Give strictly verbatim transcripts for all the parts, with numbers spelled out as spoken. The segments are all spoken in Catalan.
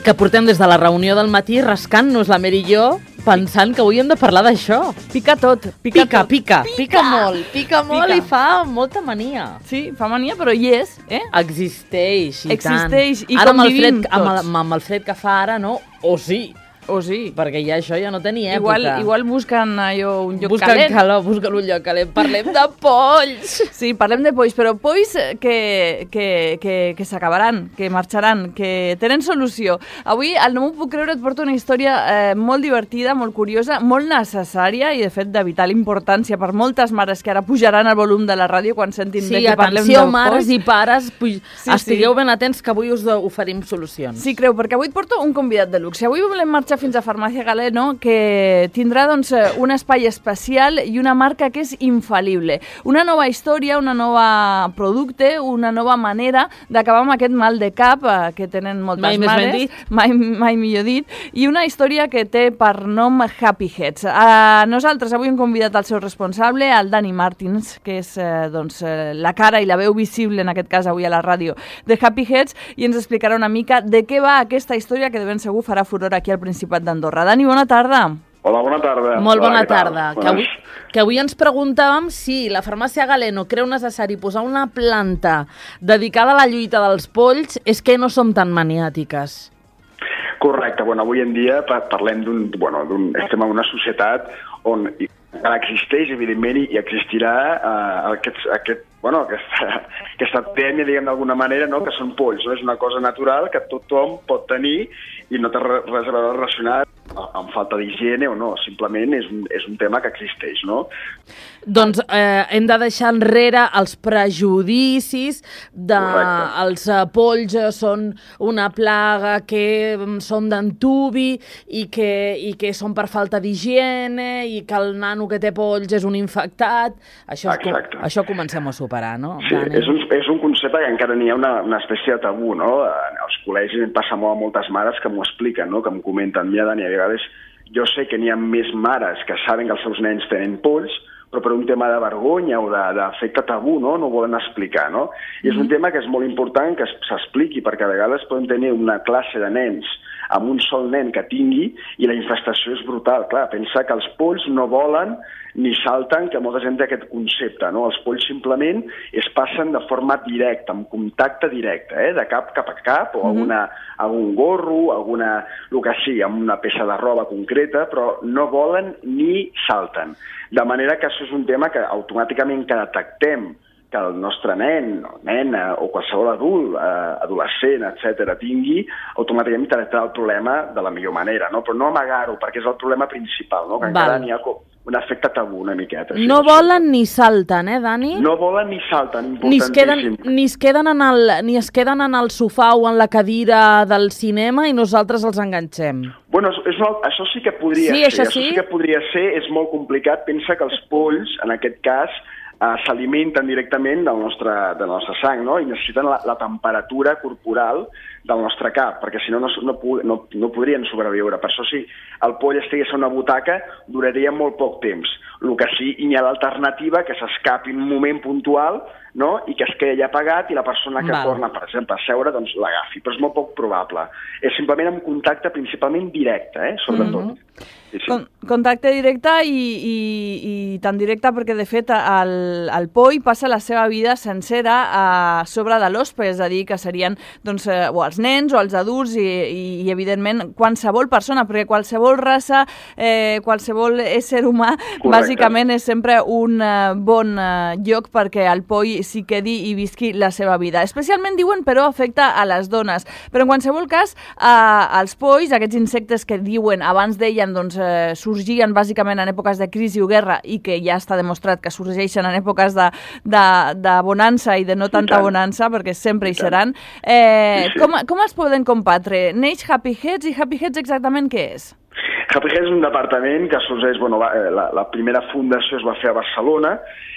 que portem des de la reunió del matí rascant-nos la Mer i jo, pensant que avui hem de parlar d'això. Pica tot, pica, Pica, tot. pica, pica, pica molt, pica molt Pica. i fa molta mania. Sí, fa mania, però hi és, eh? Existeix, i Existeix, tant. i ara amb el convivim fred, amb el, tots. amb el fred que fa ara, no? O sí, O sí. perquè ja això ja no tenia època. Igual, igual busquen allò, un lloc busquen calent. calor, busquen un lloc calent. Parlem de polls! Sí, parlem de polls, però polls que, que, que, que s'acabaran, que marxaran, que tenen solució. Avui, al No m'ho puc creure, et porto una història eh, molt divertida, molt curiosa, molt necessària i, de fet, de vital importància per moltes mares que ara pujaran el volum de la ràdio quan sentin Sí, de què parlem atenció, del mares poll. i pares, puj... Sí, estigueu sí. ben atents que avui us oferim solucions. Sí, creu, perquè avui et porto un convidat de luxe. Avui volem marxar fins a Farmàcia Galeno, que tindrà doncs, un espai especial i una marca que és infal·lible. Una nova història, una nova producte, una nova manera d'acabar amb aquest mal de cap eh, que tenen moltes Mai més mares. ben dit. Mai, mai millor dit. I una història que té per nom Happy Heads. A nosaltres avui hem convidat el seu responsable, el Dani Martins, que és eh, doncs, eh, la cara i la veu visible, en aquest cas avui a la ràdio, de Happy Heads, i ens explicarà una mica de què va aquesta història que de ben segur farà furor aquí al Principat d'Andorra. Dani, bona tarda. Hola, bona tarda. Molt bona Hola, què tal? tarda. Que avui, que avui ens preguntàvem si la farmàcia Galeno creu necessari posar una planta dedicada a la lluita dels polls, és que no som tan maniàtiques. Correcte. Bueno, avui en dia pa- parlem d'un... Bueno, d'un estem en una societat on encara existeix, evidentment, i existirà eh, aquest, aquest, bueno, aquesta, aquesta epidèmia, diguem d'alguna manera, no? Que són polls. No? És una cosa natural que tothom pot tenir i no té res a veure relacionat amb falta d'higiene o no, simplement és un, és un tema que existeix, no? Doncs eh, hem de deixar enrere els prejudicis de Correcte. els eh, polls són una plaga que mm, són d'antubi i que, i que són per falta d'higiene i que el nano que té polls és un infectat. Això, és, com- Exacte. això comencem a superar, no? Sí, Dani? és un, és un concepte que encara n'hi ha una, una espècie de tabú, no? Als col·legis em passa molt a moltes mares que m'ho expliquen, no? Que em comenten, mira, Dani, a vegades jo sé que n'hi ha més mares que saben que els seus nens tenen polls, però per un tema de vergonya o d'efecte tabú, no? No ho volen explicar, no? I és un tema que és molt important que es- s'expliqui, perquè a vegades podem tenir una classe de nens amb un sol nen que tingui i la infestació és brutal. Clar, pensa que els polls no volen ni salten, que molta gent té aquest concepte, no? Els polls simplement es passen de forma directa, amb contacte directe, eh? De cap cap a cap, o alguna, algun gorro, alguna, el que sigui, amb una peça de roba concreta, però no volen ni salten. De manera que això és un tema que automàticament que detectem que el nostre nen, o nena, o qualsevol adult, eh, adolescent, etcètera, tingui, automàticament tractar el problema de la millor manera, no? Però no amagar-ho, perquè és el problema principal, no? Que encara Val. n'hi ha com un efecte tabú una miqueta. sí, No sí. volen ni salten, eh, Dani? No volen ni salten, Ni es, queden, importantíssim. ni, es queden en el, ni es queden en el sofà o en la cadira del cinema i nosaltres els enganxem. Bueno, és, és una, això sí que podria Sí, ser, això sí? sí que podria ser, és molt complicat. Pensa que els polls, en aquest cas, eh, s'alimenten directament del nostre, de la nostra sang, no? I necessiten la, la temperatura corporal del nostre cap, perquè si no no, no, pu- no no podrien sobreviure. Per això, si el poll estigués a una butaca, duraria molt poc temps. El que sí, hi ha l'alternativa que s'escapi en un moment puntual, no? I que es quedi allà apagat i la persona que Val. torna, per exemple, a seure, doncs l'agafi. Però és molt poc probable. És simplement amb contacte principalment directe, eh? Sobretot. Mhm. Sí, sí. Con contacte directe i, i, i tan directe perquè, de fet, el, el poll passa la seva vida sencera a sobre de l'ospe, és a dir, que serien doncs, eh, o els nens o els adults i, i, i evidentment, qualsevol persona, perquè qualsevol raça, eh, qualsevol ésser humà, Correcte. bàsicament és sempre un eh, bon eh, lloc perquè el poll s'hi quedi i visqui la seva vida. Especialment, diuen, però, afecta a les dones. Però, en qualsevol cas, eh, els polls, aquests insectes que diuen, abans deien, doncs, eh, sorgien bàsicament en èpoques de crisi o guerra i que ja està demostrat que sorgeixen en èpoques de, de, de bonança i de no tanta tant. bonança, perquè sempre hi I tant. seran. Eh, Sí, sí. com, com es poden combatre? Neix Happy Heads i Happy Heads exactament què és? Happy Head és un departament que sorgeix, bueno, va, eh, la, la primera fundació es va fer a Barcelona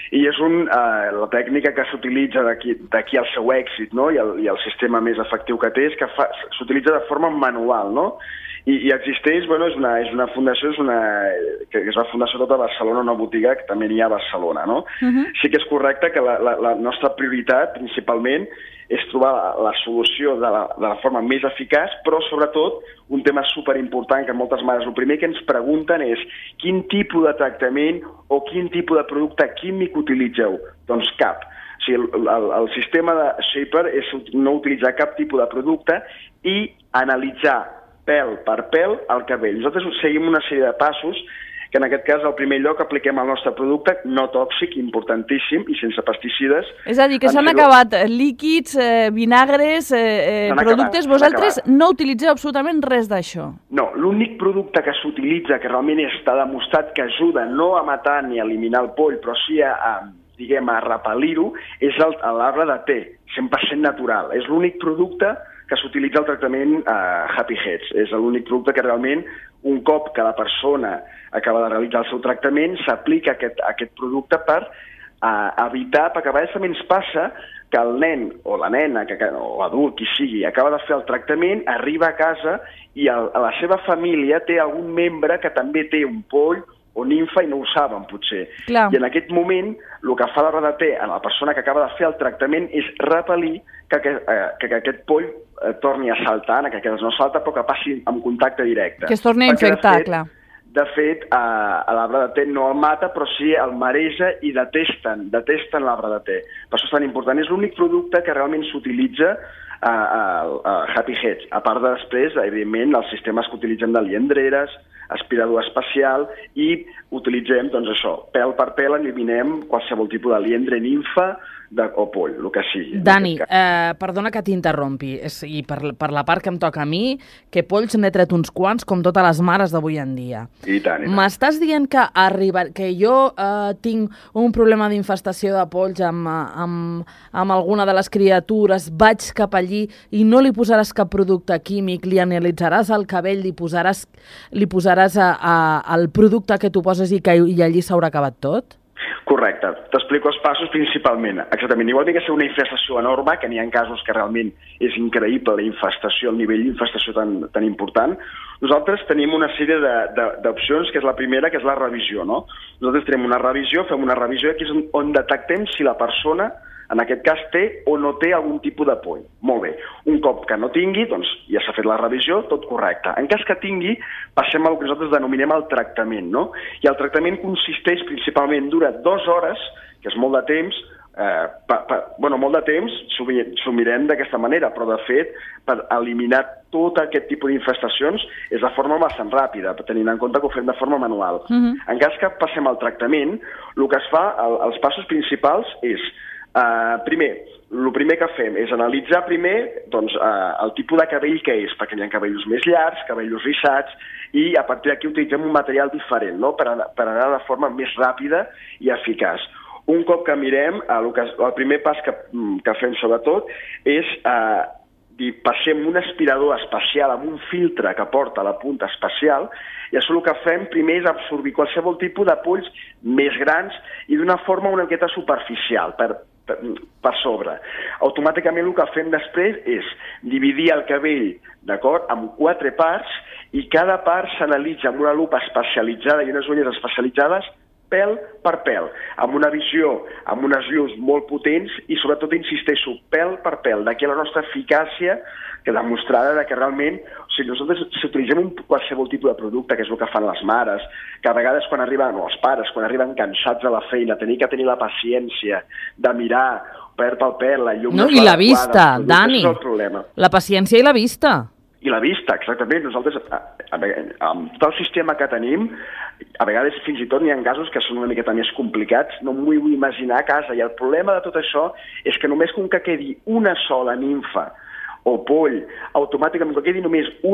I és un, eh, la tècnica que s'utilitza d'aquí al seu èxit, no? I, el, i el sistema més efectiu que té és que s'utilitza de forma manual, no? I, i existeix, bueno, és una, és una fundació és una, que es va fundar sobretot a Barcelona, una botiga que també n'hi ha a Barcelona, no? Uh-huh. Sí que és correcte que la, la, la nostra prioritat, principalment, és trobar la, la solució de la, de la forma més eficaç, però sobretot un tema superimportant que moltes mares el primer que ens pregunten és quin tipus de tractament o quin tipus de producte químic utilitzeu? Doncs cap. O sigui, el, el, el sistema de Shaper és no utilitzar cap tipus de producte i analitzar pèl per pèl el cabell. Nosaltres seguim una sèrie de passos que en aquest cas, al primer lloc, apliquem el nostre producte no tòxic, importantíssim, i sense pesticides. És a dir, que s'han acabat líquids, eh, vinagres, eh, eh, productes. Acabat, Vosaltres no utilitzeu absolutament res d'això. No, l'únic producte que s'utilitza, que realment està demostrat que ajuda no a matar ni a eliminar el poll, però sí a, a diguem, a repel·lir-ho, és l'arbre de te, cent per cent natural. És l'únic producte que s'utilitza al tractament eh, Happy Heads. És l'únic producte que realment, un cop que la persona acaba de realitzar el seu tractament, s'aplica aquest, aquest producte per eh, evitar, perquè a vegades també ens passa que el nen o la nena, que, o l'adult, qui sigui, acaba de fer el tractament, arriba a casa i el, a la seva família té algun membre que també té un poll o nimfa i no ho saben, potser. Clar. I en aquest moment, el que fa l'arbre de te a la persona que acaba de fer el tractament és repel·lir que, que, que, que aquest poll eh, torni a saltar, que, que no salta, però que passi en contacte directe. Que es torni a infectar, fet, clar. De fet, eh, l'arbre de te no el mata, però sí el mareja i detesten, detesten l'arbre de te. Per això és tan important. És l'únic producte que realment s'utilitza a, a, a Happy Heads. A part de després, evidentment, els sistemes que utilitzem de liendreres, aspirador espacial i utilitzem, doncs això, pèl per pèl eliminem qualsevol tipus de liendre, nimfa de, o poll, el que sigui. Dani, eh, perdona que t'interrompi, i per, per la part que em toca a mi, que polls n'he tret uns quants, com totes les mares d'avui en dia. I tant, i tant. M'estàs dient que, arriba, que jo eh, tinc un problema d'infestació de polls amb, amb, amb alguna de les criatures, vaig cap allí i no li posaràs cap producte químic, li analitzaràs el cabell, li posaràs, li posaràs a, a, el producte que tu poses i que i allí s'haurà acabat tot? Correcte. T'explico els passos principalment. Exactament. Igual que ser una infestació enorme, que n'hi ha casos que realment és increïble la infestació, el nivell d'infestació tan, tan important, nosaltres tenim una sèrie d'opcions, que és la primera, que és la revisió, no? Nosaltres tenim una revisió, fem una revisió, que és on detectem si la persona, en aquest cas, té o no té algun tipus de poll. Molt bé. Un cop que no tingui, doncs ja s'ha fet la revisió, tot correcte. En cas que tingui, passem al que nosaltres denominem el tractament, no? I el tractament consisteix principalment, dura dues hores, que és molt de temps, eh, pa, pa, bueno, molt de temps, s'ho mirem d'aquesta manera, però de fet, per eliminar tot aquest tipus d'infestacions és de forma bastant ràpida, tenint en compte que ho fem de forma manual. Uh-huh. En cas que passem al tractament, el que es fa, el, els passos principals és Uh, primer, el primer que fem és analitzar primer doncs, uh, el tipus de cabell que és, perquè hi ha cabells més llargs, cabells rissats, i a partir d'aquí utilitzem un material diferent, no? per, anar, per anar de forma més ràpida i eficaç. Un cop que mirem, uh, el, que, el primer pas que, que fem sobretot és uh, dir, passem un aspirador especial amb un filtre que porta a la punta especial, i això el que fem primer és absorbir qualsevol tipus de polls més grans i d'una forma una miqueta superficial, per Per, per sobre. Automàticament el que fem després és dividir el cabell, d'acord, en quatre parts, i cada part s'analitza amb una lupa especialitzada i unes ulleres especialitzades pèl per pèl, amb una visió, amb unes llums molt potents i sobretot, insisteixo, pèl per pèl. D'aquí la nostra eficàcia que demostrada que realment, o sigui, nosaltres si utilitzem un, qualsevol tipus de producte, que és el que fan les mares, que a vegades quan arriben, o els pares, quan arriben cansats a la feina, tenir que tenir la paciència de mirar pèl per pèl, la llum... No, i la vista, Dani. És el problema. La paciència i la vista. I la vista, exactament. Nosaltres, a, a, a, amb tot el sistema que tenim, a vegades fins i tot n'hi ha casos que són una miqueta més complicats, no m'ho vull imaginar a casa, i el problema de tot això és que només com que quedi una sola nimfa o poll, automàticament que quedi només un,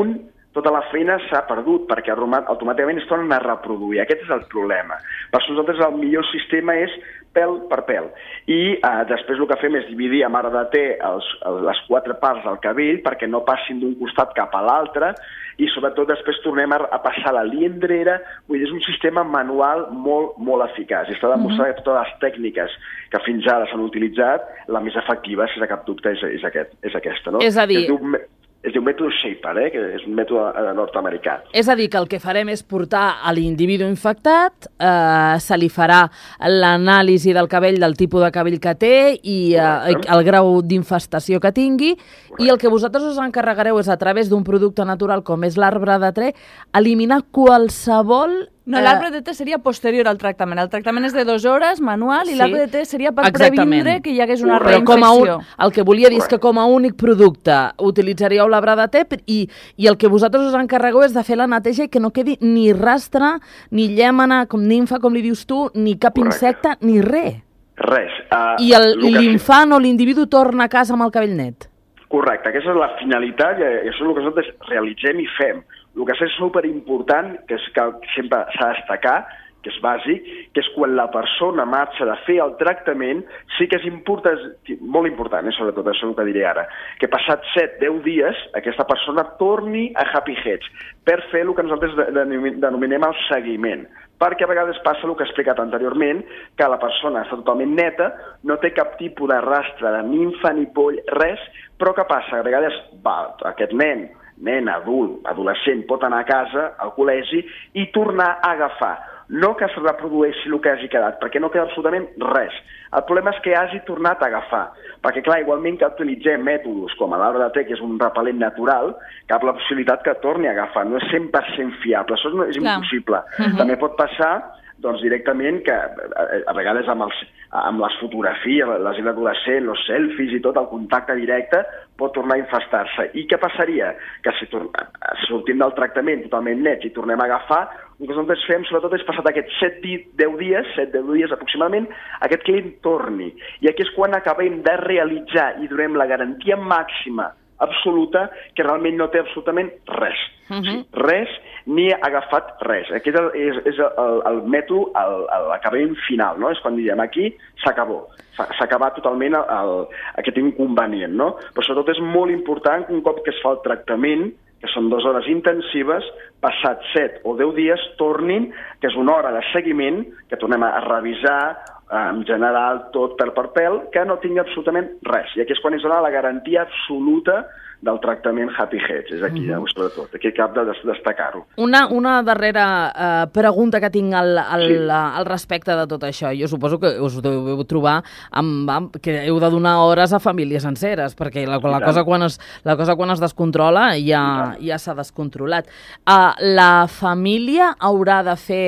tota la feina s'ha perdut perquè automàticament es tornen a reproduir. Aquest és el problema. Per nosaltres el millor sistema és pèl per pèl. I eh, després el que fem és dividir a mare de té els, les quatre parts del cabell perquè no passin d'un costat cap a l'altre i sobretot després tornem a, a passar la liendrera. Vull dir, és un sistema manual molt, molt eficaç. I està demostrat mm-hmm. que totes les tècniques que fins ara s'han utilitzat, la més efectiva, sense cap dubte, és, és, aquest, és aquesta. No? És a dir... Es diu mètode Shaper, eh, que és un mètode nord-americà. És a dir, que el que farem és portar a l'individu infectat, eh, se li farà l'anàlisi del cabell, del tipus de cabell que té i eh, el grau d'infestació que tingui. Correcte. I el que vosaltres us encarregareu és, a través d'un producte natural com és l'arbre de té, eliminar qualsevol... No, l'arbre de té seria posterior al tractament. El tractament és de dues hores, manual, i sí, l'arbre de té seria per exactament. Previndre que hi hagués una Però reinfecció. Un, el que volia dir és que com a únic producte utilitzaríeu l'arbre de té i, i el que vosaltres us encarregueu és de fer la neteja i que no quedi ni rastre, ni llémena, com nimfa, com li dius tu, ni cap Correcte. Insecte, ni res. Res. Uh, I l'infant o l'individu torna a casa amb el cabell net. Correcte, aquesta és la finalitat i això és el que nosaltres realitzem i fem. El que és superimportant, que és que sempre s'ha de destacar, que és bàsic, que és quan la persona marxa de fer el tractament, sí que és important, molt important, eh, sobretot, això és el que diré ara, que passat set a deu dies aquesta persona torni a Happy Heads per fer el que nosaltres denominem el seguiment. Perquè a vegades passa el que he explicat anteriorment, que la persona està totalment neta, no té cap tipus de rastre de nimfa ni poll, res, però què passa? A vegades va, aquest nen, nen, adult, adolescent, pot anar a casa, al col·legi, i tornar a agafar. No que es reprodueixi el que hagi quedat, perquè no queda absolutament res. El problema és que hagi tornat a agafar. Perquè, clar, igualment que utilitzem mètodes com l'arbre de té, que és un repel·lent natural, cap la possibilitat que torni a agafar. No és cent per cent fiable, això no és impossible. Uh-huh. També pot passar doncs directament que a vegades amb, els, amb les fotografies, la gent adolescent, els selfies i tot, el contacte directe pot tornar a infestar-se. I què passaria? Que si sortim del tractament totalment nets i tornem a agafar, el que nosaltres fem sobretot és passat aquests set a deu dies, set a deu dies aproximadament, aquest client torni. I aquí és quan acabem de realitzar i donem la garantia màxima absoluta que realment no té absolutament res. Uh-huh. O sigui, res ni ha agafat res. Aquest és, és el, el mètode, l'acabament final, no? És quan diem aquí s'acabó. S'ha acabat totalment el, el, aquest inconvenient, no? Però sobretot és molt important que un cop que es fa el tractament, que són dues hores intensives, passat set o deu dies, tornin, que és una hora de seguiment, que tornem a revisar, en general, tot pèl per pèl, que no tingui absolutament res. I aquí és quan es dona la garantia absoluta del tractament Happy Heads. És aquí, mm-hmm. eh, sobretot. Aquí cap de destacar-ho. Una, una darrera eh, pregunta que tinc al, al, sí. al respecte de tot això. Jo suposo que us deveu trobar amb, amb, que heu de donar hores a famílies senceres, perquè la, la, cosa, quan es, la cosa quan es descontrola ja, ja s'ha descontrolat. Uh, la família haurà de fer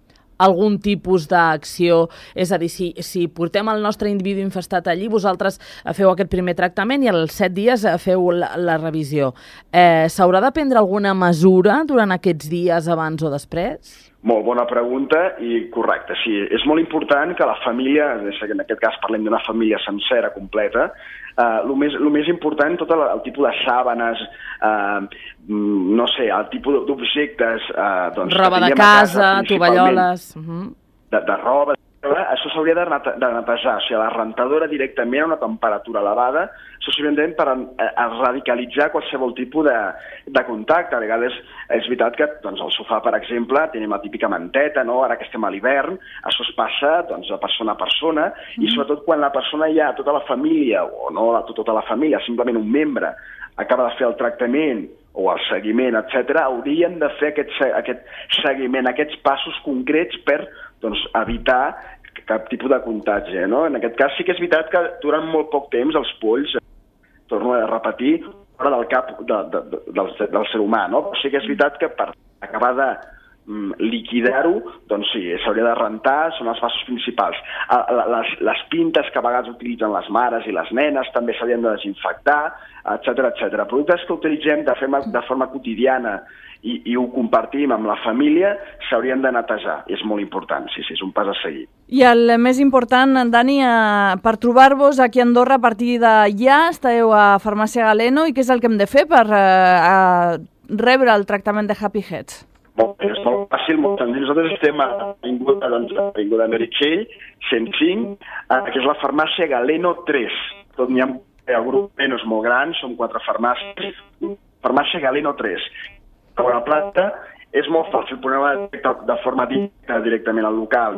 algun tipus d'acció, és a dir, si, si portem el nostre individu infestat allí, vosaltres feu aquest primer tractament i als set dies feu la, la revisió. Eh, S'haurà de prendre alguna mesura durant aquests dies abans o després? Molt bona pregunta i correcte. Sí, és molt important que la família, en aquest cas parlem d'una família sencera, completa, Uh, el, més, el més important, tot el, el tipus de sàbanes, uh, no sé, el tipus d'objectes... Uh, doncs, roba de casa, casa tovalloles... Uh-huh. de, de roba, això s'hauria de, de netejar. O sigui, la rentadora directament a una temperatura elevada, això s'hauria per a radicalitzar qualsevol tipus de, de contacte. A vegades és veritat que doncs, al sofà, per exemple, tenim la típica manteta, no? Ara que estem a l'hivern, això es passa doncs, de persona a persona, mm. i sobretot quan la persona ja, tota la família, o no tota la família, simplement un membre, acaba de fer el tractament o el seguiment, etcètera, haurien de fer aquest, aquest seguiment, aquests passos concrets per doncs, evitar cap tipus de contagi. No? En aquest cas sí que és veritat que durant molt poc temps els polls, torno a repetir, fora del cap de, de, de, del, del ser humà, no? Però sí que és veritat que per acabar de mm, liquidar-ho, doncs sí, s'hauria de rentar, són els passos principals. Les, les pintes que a vegades utilitzen les mares i les nenes també s'haurien de desinfectar, etcètera, etcètera. Productes que utilitzem de forma, de forma quotidiana i, i ho compartim amb la família s'haurien de netejar. I és molt important, sí, sí, és un pas a seguir. I el més important, Dani, eh, per trobar-vos aquí a Andorra a partir de ja, esteu a Farmàcia Galeno, i què és el que hem de fer per eh, rebre el tractament de Happy Heads? Molt bé, és molt fàcil, molt senzill. Nosaltres estem a l'Avinguda doncs, a Meritxell, cent cinc, que és la farmàcia Galeno tres. Tot n'hi ha el grup menys molt gran, són quatre farmàcies. Farmàcia Galeno tres. A la planta és molt fàcil, podem de forma directa directament al local.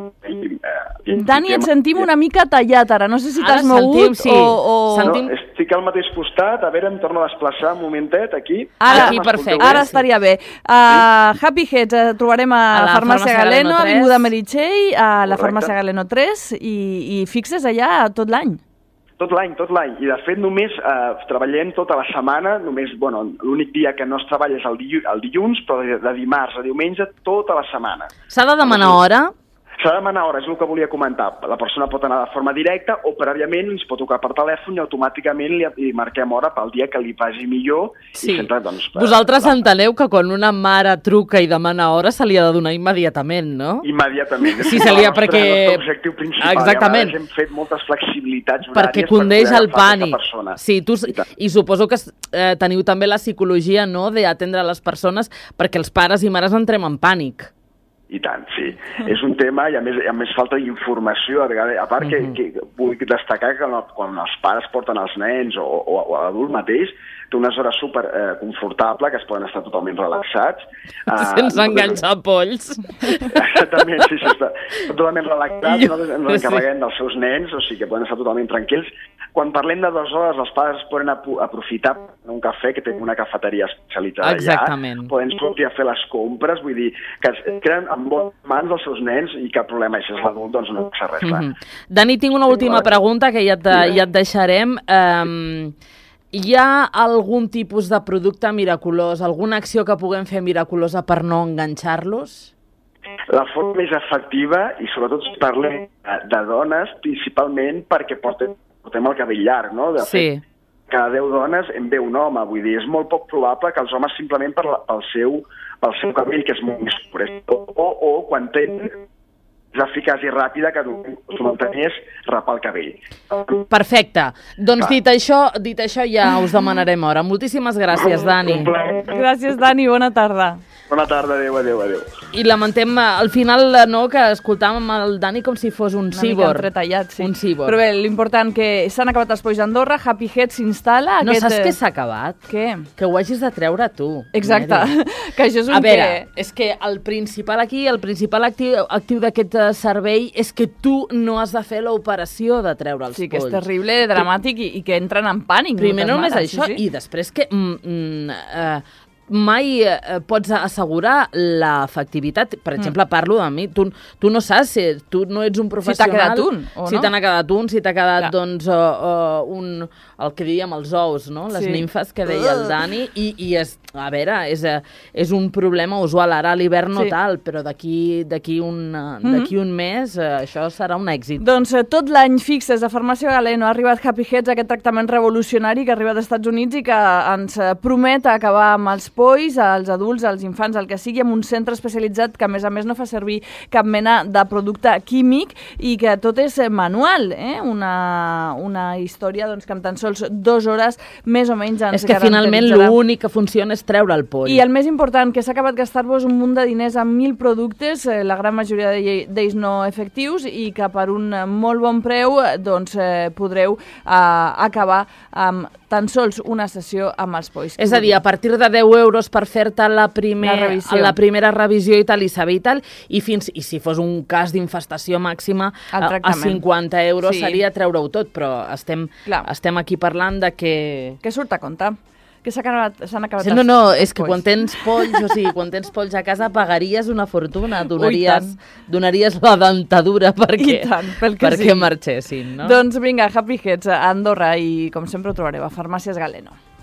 Dani, et sentim una mica tallat ara, no sé si t'has mogut sí. o... o... Sentim... No, estic al mateix costat, a veure, em torno a desplaçar un momentet aquí. Ara, aquí, perfecte. Ara estaria bé. Uh, Happy Heads uh, trobarem a, a la farmàcia Galeno, Avinguda Meritxell, a la farmàcia Galeno tres, i, i fixes allà tot l'any. Tot l'any, tot l'any. I, de fet, només eh, treballem tota la setmana, només, bueno, l'únic dia que no es treballa és el, di el dilluns, però de, de dimarts a diumenge, tota la setmana. S'ha de demanar hora? S'ha de demanar hora, és el que volia comentar. La persona pot anar de forma directa o prèviament ens pot trucar per telèfon i automàticament li, li marquem hora pel dia que li vagi millor. Sí. I sempre, doncs, vosaltres eh, enteneu que quan una mare truca i demana hora se li ha de donar immediatament, no? Immediatament. Sí, se li ha perquè... El nostre objectiu principal. Exactament. I a hem fet moltes flexibilitats horàries perquè condeix per el pànic. Sí, tu, I, i suposo que eh, teniu també la psicologia, no?, d'atendre les persones perquè els pares i mares entrem en pànic. I tant, sí. És un tema, i a més, a més falta d'informació, a vegades, a part mm-hmm. que, que vull destacar que quan els pares porten els nens o, o, o l'adult mateix, té unes hores super eh, confortable, que es poden estar totalment relaxats. Sense uh, enganxar polls. Exactament, sí, sí, està totalment relaxats, nosaltres ens encarreguem dels seus nens, o sigui que poden estar totalment tranquils. Quan parlem de dues hores, els pares poden aprofitar un cafè, que té una cafeteria especialitzada Exactament. allà, poden sortir a fer les compres, vull dir, que es queden en bones mans dels seus nens i cap problema, això és l'adult, doncs no passa res. Mm -hmm. Dani, tinc una última pregunta que ja et, ja et deixarem. Um, hi ha algun tipus de producte miraculós, alguna acció que puguem fer miraculosa per no enganxar-los? La forma més efectiva, i sobretot si parlem de dones, principalment perquè portem, portem el cabell llarg, no? De sí. fet, cada deu dones en ve un home, vull dir, és molt poc probable que els homes simplement per la, pel, seu, pel seu cabell, que és molt més fred, o, o, o quan tenen és eficaç i ràpida que els muntanyers rapar el cabell. Perfecte. Doncs dit això, dit això ja us demanarem hora. Moltíssimes gràcies, Dani. Gràcies, Dani. Bona tarda. Bona tarda, adéu, adéu, adéu. I lamentem al final, no, que escoltàvem el Dani com si fos un cíborg. Una mica entretallat, sí. Un cíborg. Però bé, l'important que s'han acabat els polls d'Andorra, Happy Head s'instal·la... No aquest... saps què s'ha acabat? Què? Que ho hagis de treure tu. Exacte. Que això és un A veure, que... és que el principal aquí, el principal actiu, actiu d'aquest servei és que tu no has de fer l'operació de treure els polls. Sí, que és terrible, dramàtic i, i que entren en pànic. Primer no només mares, això, sí, sí. i després que... Mm, mm, eh, mai eh, pots assegurar l'efectivitat. Per exemple, mm. parlo de mi. Tu, tu no saps si tu no ets un professional... Si t'ha quedat un, o no? Si t'ha quedat un, si t'ha quedat, Clar. doncs, uh, uh, un... el que diríem els ous, no? Les sí. nimfes que deia el Dani. I, i és, a veure, és, és un problema usual. Ara a l'hivern no sí. tal, però d'aquí d'aquí un, d'aquí un mes uh, això serà un èxit. Doncs uh, tot l'any fixes a Farmàcia Galeno ha arribat Happy Heads, aquest tractament revolucionari que arriba dels Estats Units i que ens promet acabar amb els polls, als adults, als infants, el que sigui, amb un centre especialitzat que, a més a més, no fa servir cap mena de producte químic i que tot és manual, eh? Una, una història doncs, que amb tan sols dues hores més o menys ens És que finalment l'únic que funciona és treure el poll. I el més important, que s'ha acabat gastar-vos un munt de diners amb mil productes, eh, la gran majoria d'ells no efectius, i que per un molt bon preu doncs, eh, podreu eh, acabar amb tan sols una sessió amb els polls. És a dir, a partir de deu euros per fer-te la, primer, la, la primera revisió i tal, i saber i tal, i, fins, i si fos un cas d'infestació màxima, a, a cinquanta euros sí. seria treure-ho tot, però estem, estem aquí parlant de que... Que surt a compte. Que s'han acabat, acabat sí, no, no, és que quan tens polls, o sigui, quan tens polls a casa pagaries una fortuna, donaries, donaries la dentadura perquè, tant, perquè sí. marxessin, no? Doncs vinga, Happy Heads a Andorra i com sempre ho trobareu a Farmàcies Galeno.